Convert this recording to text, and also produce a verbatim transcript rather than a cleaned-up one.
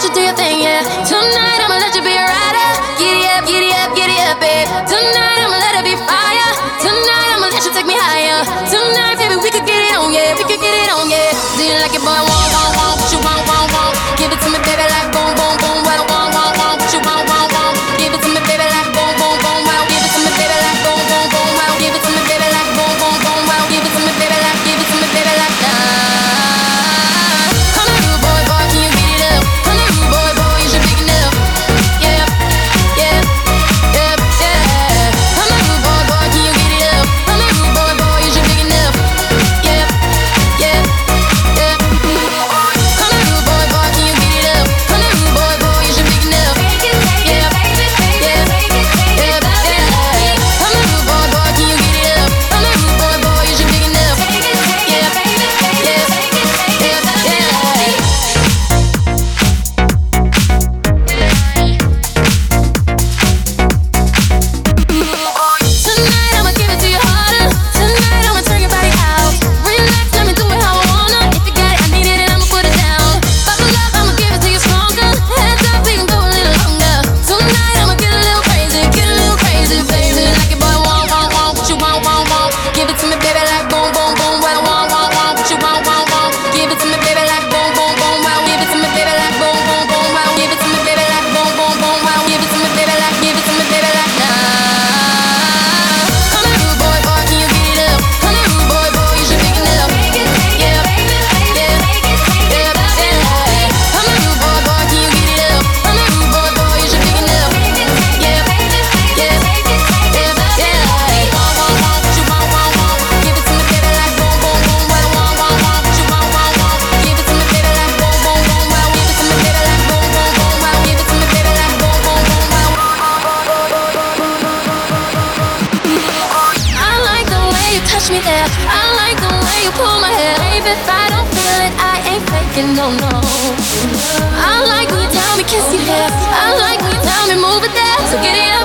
let you do your thing, yeah. Tonight I'ma let you be a rider. Giddy up, giddy up, giddy up, babe. Tonight I'ma let it be fire. Tonight I'ma let you take me higher. Tonight, baby, we could get it on, yeah. We could get it on, yeah. Do you like it, boy? Want, want, want, what you want, want, want. Give it to me, baby, like boom, boom, boom. What I want, want, want, what you want, want, want. Give it to me, baby, like boom, boom, boom. Wow, give it to me, baby, like boom, boom, boom. Wow, give it to me, baby, like boom, boom, boom. Wow, give it to me, baby, like, give it to me, baby, like nah. Come here, rude boy, boy, can you get it up? Come here, rude boy, boy, is you big enough? Yeah, yeah, yeah, yeah. Come here, rude boy, boy, can you get it up? Come here, rude boy, boy, is you big enough? Yeah, yeah, yeah. Come here, rude boy, boy, can you get it up? Come here, rude boy, boy, is you big enough? Yeah, yeah, yeah, yeah. Come here, rude boy, boy, can you get it up? Come here, rude boy, boy, is you big enough? Yeah, yeah, yeah, yeah. Tonight I'ma give it to you harder. Tonight I'ma turn your body out. Relax, let me do it how I wanna. If you got it, I need it, and I'ma put it down. Buckle up, I'ma give it to you stronger. Hands up, we can go a little longer. Tonight I'ma get a little crazy, get a little crazy, baby. Like it, boy, want, want, want, what you want, want, want. Give it to me, baby, like boom, boom, boom. What I want, want, want, what you want, want, want. Give it to me, baby, like boom, boom, boom. Wow, give it to me, baby, like boom, boom, boom. Wow, give it to me, baby, like boom, boom, boom. Wow, give it to me, baby, like, give it to me, baby, like nah. Come here, rude boy, boy, can you get it up? Come here, rude boy, boy, is you big enough? Yeah, yeah, yeah, yeah. Come here, rude boy, boy, can you get it up? Come here, rude boy, boy, is you big enough? Yeah, yeah, yeah, yeah. Want, want, want, what you want, want, want. Give it to me, baby, like boom, boom, boom. What I want, want, want, what you want, want, want. Give it to me, baby, like boom, boom, boom. Wow, give it to me, baby, like boom, boom, boom. Wow, give it to me, baby, like boom, boom, boom. Wow. I like the way you touch me there. I like the way you pull my hair. Baby, if I don't feel it, I ain't faking, no, no. I like when you tell me kiss your hair. I like when you tell me move it there. So get it up.